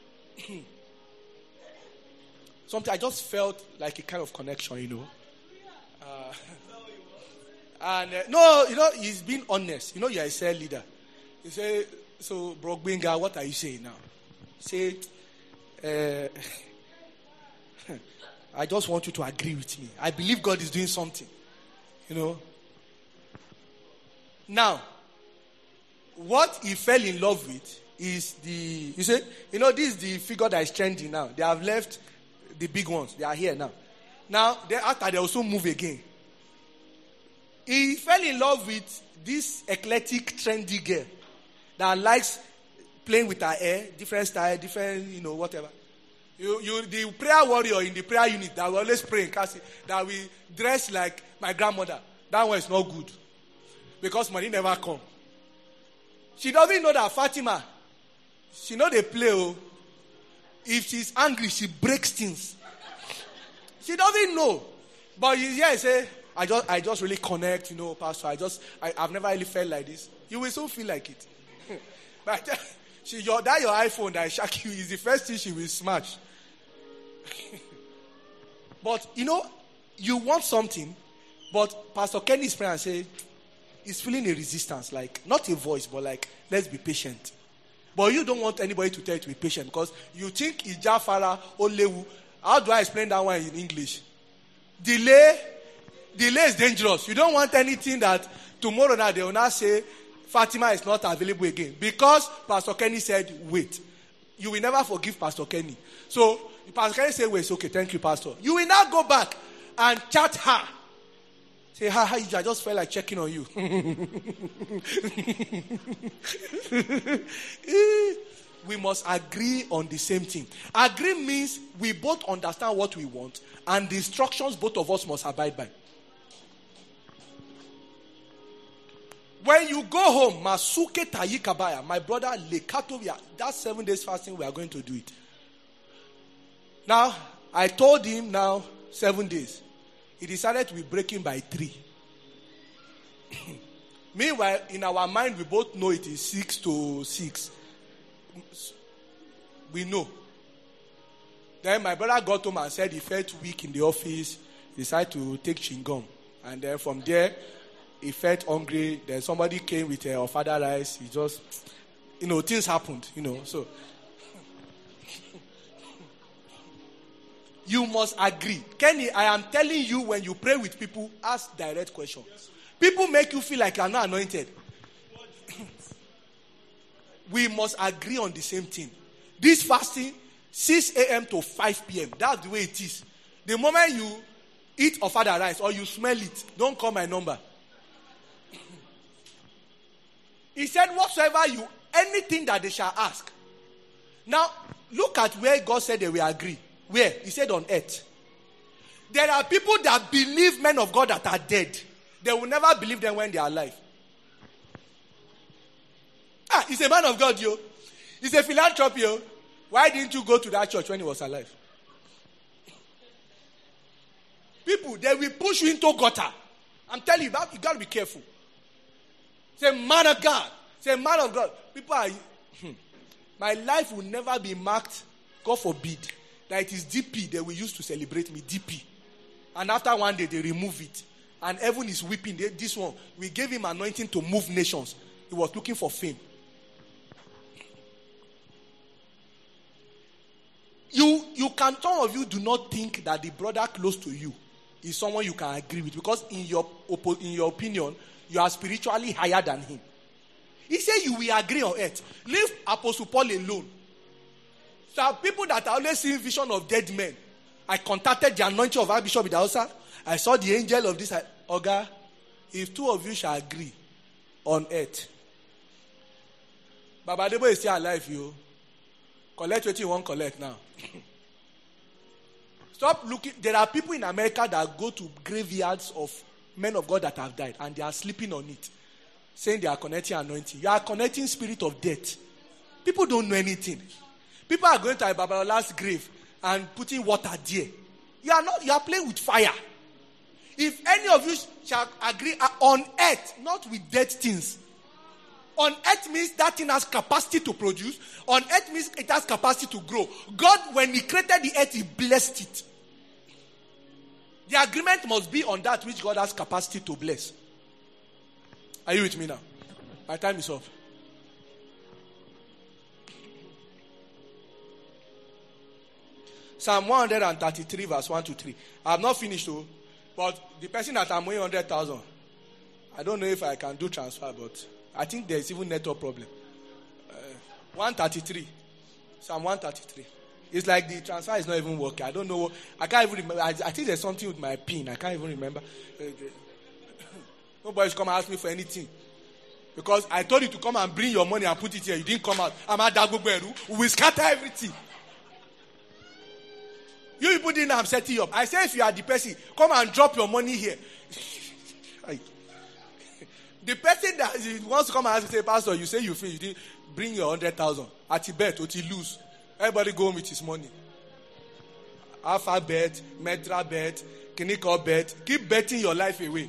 Something, I just felt like a kind of connection, you know. Uh, and uh, no, you know, he's being honest. You know, you're a cell leader. He say, so, Bro Gbenga, what are you saying now? Say, uh, I just want you to agree with me. I believe God is doing something. You know. Now, what he fell in love with is the, you say, you know, this is the figure that is trending now. They have left the big ones. They are here now. Now, they, after they also move again. He fell in love with this eclectic, trendy girl that likes playing with her hair, different style, different, you know, whatever. You, you, the prayer warrior in the prayer unit that will always pray in Kasi, that we dress like my grandmother. That one is not good. Because money never come. She doesn't know that Fatima, she know they play. Oh. If she's angry, she breaks things. She doesn't know. But you yeah, say, I just I just really connect, you know, Pastor. I just I, I've never really felt like this. You will soon feel like it. But she your that your iPhone that shock you is the first thing she will smash. But you know, you want something, but Pastor Kenny's prayer and say, he's feeling a resistance, like not a voice, but like let's be patient. But you don't want anybody to tell you to be patient because you think Ijafara Olewu. How do I explain that one in English? Delay, delay is dangerous. You don't want anything that tomorrow now they will not say Fatima is not available again because Pastor Kenny said wait. You will never forgive Pastor Kenny. So Pastor Kenny say wait, okay, thank you, Pastor. You will now go back and chat her. Say, hi, hi, I just felt like checking on you. We must agree on the same thing. Agree means we both understand what we want and the instructions both of us must abide by. When you go home, Masuke Tayikabaya, my brother Lekatovia, that seven days fasting, we are going to do it. Now, I told him now, seven days. He decided to be breaking by three. Meanwhile, in our mind, we both know it is six to six. We know. Then my brother got home and said he felt weak in the office. He decided to take chewing gum. And then from there, he felt hungry. Then somebody came with a uh, father rice. He just, you know, things happened, you know. So, you must agree. Kenny, I am telling you, when you pray with people, ask direct questions. People make you feel like you are not anointed. We must agree on the same thing. This fasting, six a.m. to five p.m. That's the way it is. The moment you eat ofada rice or you smell it, don't call my number. He said, whatsoever you, anything that they shall ask. Now, look at where God said they will agree. Where? He said on earth. There are people that believe men of God that are dead. They will never believe them when they are alive. Ah, he's a man of God, yo. He's a philanthropist, yo. Why didn't you go to that church when he was alive? People, they will push you into gutter. I'm telling you, you got to be careful. Say, man of God. Say, man of God. People are, hmm, my life will never be marked, God forbid, that it is D P they will use to celebrate me, D P. And after one day, they remove it. And heaven is weeping. They, this one, we gave him anointing to move nations. He was looking for fame. You, you can, some of you do not think that the brother close to you is someone you can agree with. Because in your, in your opinion, you are spiritually higher than him. He said you will agree on earth. Leave Apostle Paul alone. So people that are always seeing vision of dead men. I contacted the anointing of Archbishop Idahosa. I saw the angel of this. Oga, if two of you shall agree on earth, Baba Debo is still alive, you. Collect what you want collect now. Stop looking. There are people in America that go to graveyards of men of God that have died and they are sleeping on it, saying they are connecting anointing. You are connecting spirit of death. People don't know anything. People are going to Babalola's grave and putting water there. You are not. You are playing with fire. If any of you shall agree on earth, not with dead things. On earth means that thing has capacity to produce. On earth means it has capacity to grow. God, when he created the earth, he blessed it. The agreement must be on that which God has capacity to bless. Are you with me now? My time is up. Psalm one thirty-three verse one to three. I have not finished though. But the person that I'm owing one hundred thousand, I don't know if I can do transfer, but I think there's even network problem. Uh, one thirty-three. Psalm one thirty-three. It's like the transfer is not even working. I don't know. I can't even remember. I, I think there's something with my pin. I can't even remember. Uh, Nobody's come and ask me for anything. Because I told you to come and bring your money and put it here. You didn't come out. I'm at Dagoberu. We will scatter everything. You people didn't have set it up. I say if you are the person, come and drop your money here. The person that wants to come and ask you, say, Pastor, you say you feel you didn't bring your hundred thousand. At the bet, or you lose. Everybody go home with his money. Alpha bet, Metra bet, clinical bet. Keep betting your life away.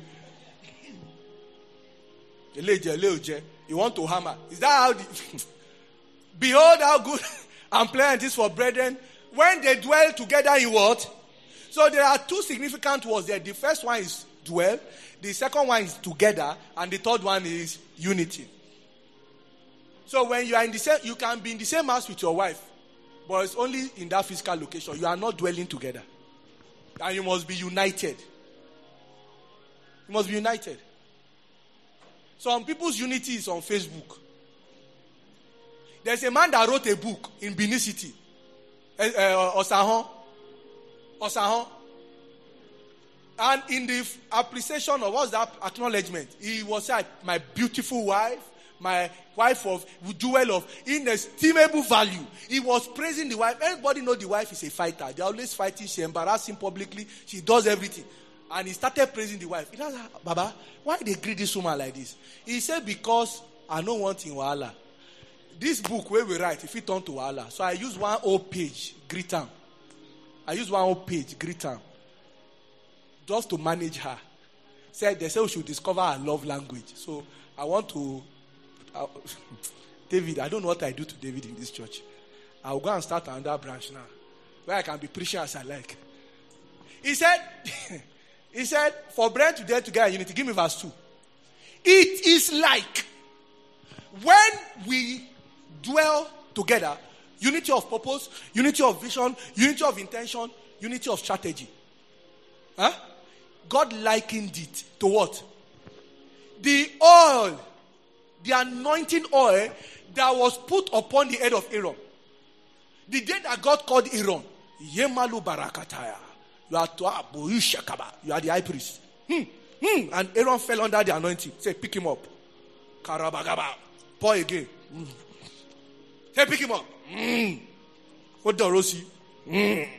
You want to hammer. Is that how the behold how good and pleasant is for brethren when they dwell together in what? So there are two significant words there. The first one is dwell. The second one is together. And the third one is unity. So when you are in the same, you can be in the same house with your wife. But it's only in that physical location. You are not dwelling together. And you must be united. You must be united. Some people's unity is on Facebook. There's a man that wrote a book in Benin City. Uh, uh, Osahon. Osahon. And in the f- appreciation of what's that acknowledgement, he was like, my beautiful wife, my wife of jewel of inestimable value. He was praising the wife. Everybody knows the wife is a fighter. They're always fighting. She embarrasses him publicly. She does everything. And he started praising the wife. He said, Baba, why they greet this woman like this? He said, because I don't want in Wahala. This book where we write, if it turn to Wahala. So I use one whole page, greet her. I use one whole page, greet her. Just to manage her. Said they say we should discover our love language. So I want to uh, David, I don't know what I do to David in this church. I'll go and start another branch now. Where I can be preaching as I like. He said, he said, for brethren to dwell together in unity. Give me verse two. It is like when we dwell together, unity of purpose, unity of vision, unity of intention, unity of strategy. Huh? God likened it to what? The oil, the anointing oil that was put upon the head of Aaron. The day that God called Aaron, Yemalu Barakataya. You are you are the high priest. Hmm. Hmm. And Aaron fell under the anointing. Say, pick him up. Karabagaba. Pour again. Mm. Say, pick him up. Mm. What the Rossi? Mm.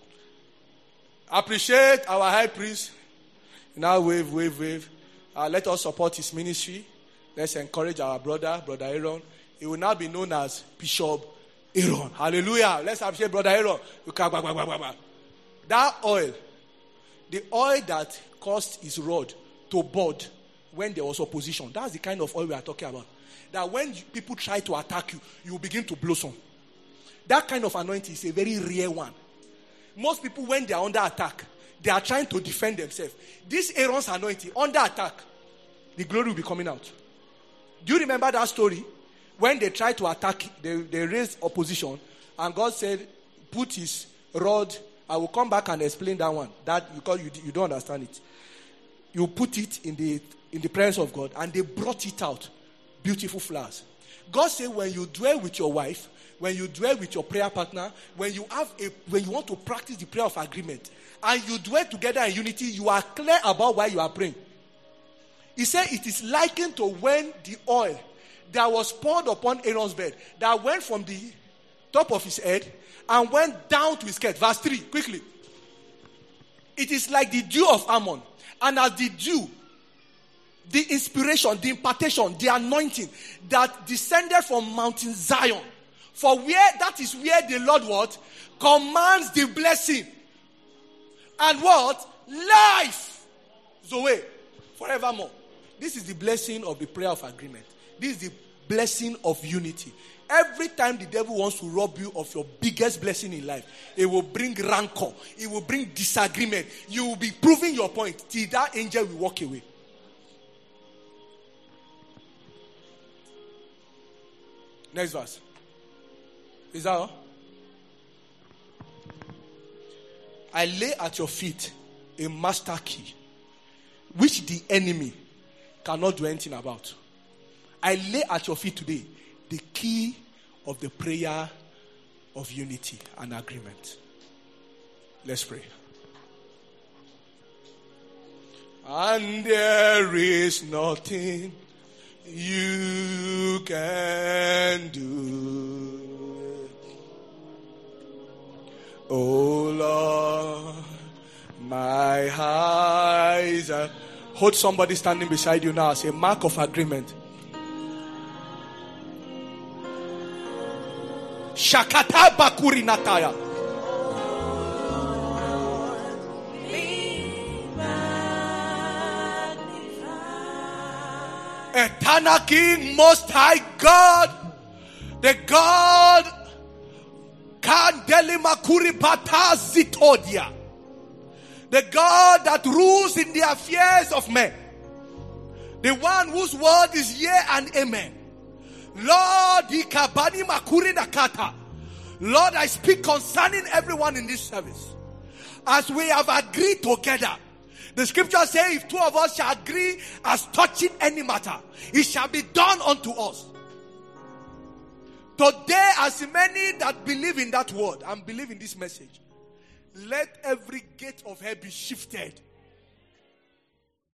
Appreciate our high priest. Now wave, wave, wave. Uh, let us support his ministry. Let's encourage our brother, Brother Aaron. He will now be known as Bishop Aaron. Hallelujah. Let's appreciate Brother Aaron. That oil, the oil that caused his rod to bud when there was opposition. That's the kind of oil we are talking about. That when you, people try to attack you, you will begin to blossom. That kind of anointing is a very rare one. Most people, when they are under attack, they are trying to defend themselves. This Aaron's anointing, under attack, the glory will be coming out. Do you remember that story? When they tried to attack, they, they raised opposition, and God said, put his rod. I will come back and explain that one. That because you, you don't understand it. You put it in the in the presence of God, and they brought it out. Beautiful flowers. God said, when you dwell with your wife, when you dwell with your prayer partner, when you have a when you want to practice the prayer of agreement, and you dwell together in unity, you are clear about why you are praying. He said it is likened to when the oil that was poured upon Aaron's bed, that went from the top of his head and went down to his skirt. Verse three, quickly. It is like the dew of Ammon. And as the dew, the inspiration, the impartation, the anointing that descended from Mountain Zion. For where, that is where the Lord what? Commands the blessing. And what? Life. Zoe. Forevermore. This is the blessing of the prayer of agreement. This is the blessing of unity. Every time the devil wants to rob you of your biggest blessing in life, it will bring rancor. It will bring disagreement. You will be proving your point till that angel will walk away. Next verse. Is that all? I lay at your feet a master key, which the enemy cannot do anything about. I lay at your feet today the key of the prayer of unity and agreement. Let's pray. And there is nothing you can do, oh Lord, my eyes are... Hold somebody standing beside you now as a mark of agreement. Shakata bakuri nataya. Eternal King, Most High God, the God Kandeli Makuri Pata Zitodia, the God that rules in the affairs of men, the one whose word is yea and amen. Lord, Ikabani Makuri Nakata. Lord, I speak concerning everyone in this service. As we have agreed together, the scripture says, if two of us shall agree as touching any matter, it shall be done unto us. Today, as many that believe in that word and believe in this message, let every gate of hell be shifted.